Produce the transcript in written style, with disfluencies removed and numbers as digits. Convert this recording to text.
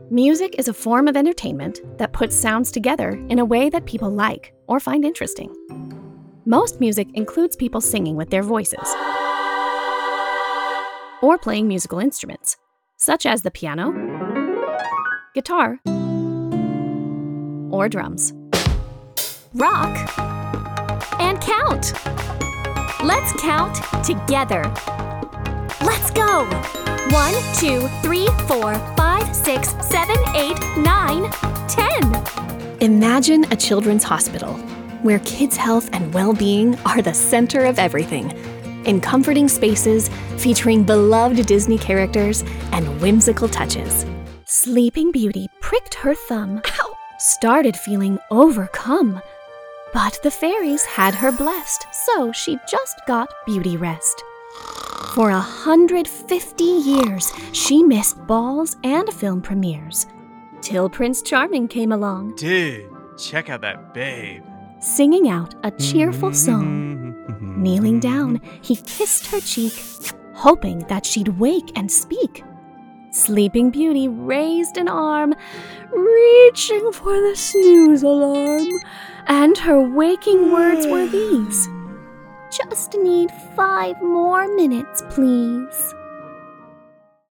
Music is a form of entertainment that puts sounds together in a way that people like or find interesting. Most music includes people singing with their voices or playing musical instruments, such as the piano, guitar, or drums. Rock and count. Let's count together. Let's go. 1, 2, 3, 4, 5, 6, 7, 8, 9, 10. Imagine a children's hospital where kids' health and well-being are the center of everything, in comforting spaces featuring beloved Disney characters and whimsical touches. Sleeping Beauty pricked her thumb, started feeling overcome, but the fairies had her blessed, so she just got beauty rest. For 150 years, she missed balls and film premieres, till Prince Charming came along. Dude, check out that babe. Singing out a cheerful song. Kneeling down, he kissed her cheek, hoping that she'd wake and speak. Sleeping Beauty raised an arm, reaching for the snooze alarm, and her waking words were these: "Just need 5 more minutes, please."